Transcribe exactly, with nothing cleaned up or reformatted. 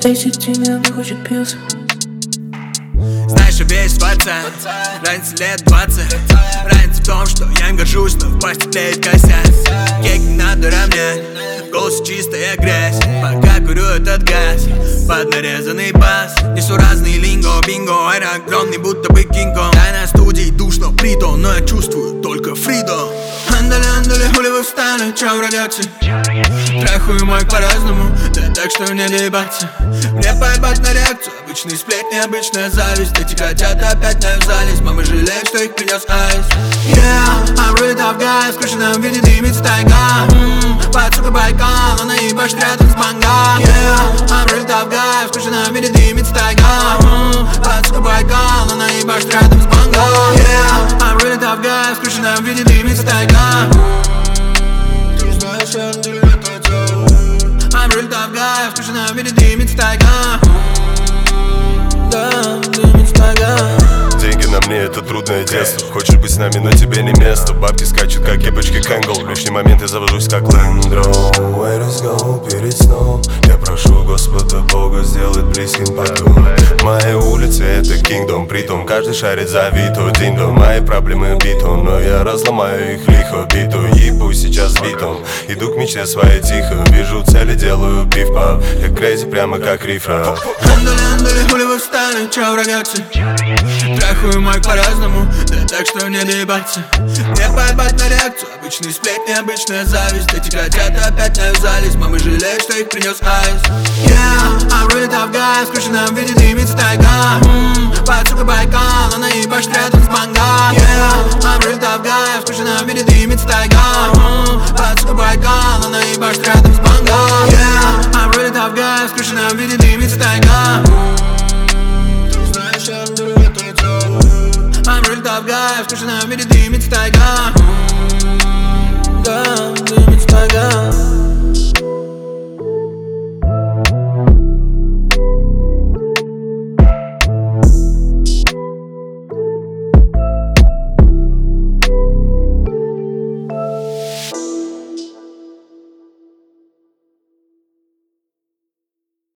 Бесит тебя, мне хочет пился. Знаешь, я весь пацан, разница лет двадцать. Разница в том, что я им горжусь, но в пасти тлеет косяк. Кейк не надо равнять, в голосе чистая грязь. Пока курю этот газ, под нарезанный бас. Несу разные линго, бинго, аэро огромный, будто бы Кинг-Конг. Тайна студии душно, притон, но я чувствую только фридом. Андали, андали, хули вы встали, чё в радиации? Трахаю мой по-разному, да так что не доебаться. Мне поебать на реакцию, обычные сплетни, обычная зависть. Эти хотят опять на залез, мама жалеет, что их принес айс. Yeah, I'm really tough guy, в скрученном виде дымится тайга. mm, Под сука Байкал, она ебашит рядом с манга. Yeah, I'm really tough guy, в скрученном виде дымится тайга. mm, Под сука Байкал, она ебашит рядом с манга. Yeah, I'm really tough guy, в скрученном виде дымится тайга. I'm real tough guy, в скрученном виде дымится тайга. Да, дымится тайга. Деньги на мне — это трудное детство. Хочешь быть с нами, но тебе не место. Бабки скачут, как кепочки Кэнгл. В лишний момент я завожусь, как Лэндро. Where is go, перед сном я прошу Господа Бога сделать близким подъем. Мои улицы — это Кингдом, притом каждый шарит за Вито. Диндо, мои проблемы битон, но я разломаю их лихо. Биту ебу сейчас битом, иду к мечте своей тихо. Вижу цели, делаю пиф-пап, я крейзи прямо как рифра. Андали, андали, хули вы встали, чё в радиации? Трахаю мой по-разному, да так что не доебаться. Мне поебать на реакцию, обычные сплетни, обычная зависть. Эти хотят опять навязались, мама жалеет, что их принес айс. Yeah, I'm really tough guy, в скрученном виде дымится тайга. mm, Под сука Байкал, она ебашит рядом с манга. Yeah, I'm really tough guy, в скрученном виде дымится тайга. mm, Под сука Байкал, она ебашит рядом с манга. Yeah, I'm really tough guy, в скрученном виде дымится тайга. I'm real tough guy, в скрученном виде дымится тайга. Да, дымится тайга.